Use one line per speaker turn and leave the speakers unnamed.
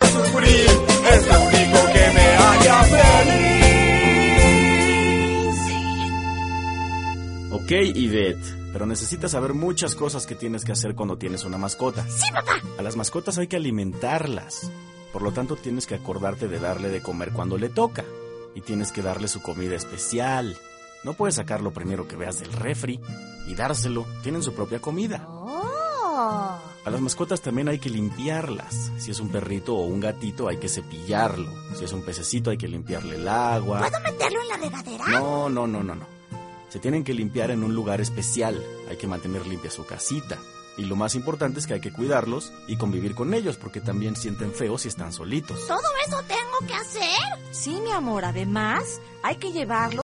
sufrir, es lo único que me haría feliz.
Ok, Ivette, pero necesitas saber muchas cosas que tienes que hacer cuando tienes una mascota.
Sí, papá.
A las mascotas hay que alimentarlas. Por lo tanto, tienes que acordarte de darle de comer cuando le toca. Y tienes que darle su comida especial. No puedes sacar lo primero que veas del refri y dárselo. Tienen su propia comida.
Oh.
A las mascotas también hay que limpiarlas. Si es un perrito o un gatito, hay que cepillarlo. Si es un pececito, hay que limpiarle el agua.
¿Puedo meterlo en la regadera?
No. Se tienen que limpiar en un lugar especial. Hay que mantener limpia su casita. Y lo más importante es que hay que cuidarlos y convivir con ellos, porque también sienten feo si están solitos.
¿Todo eso tengo que hacer?
Sí, mi amor, además hay que llevarlo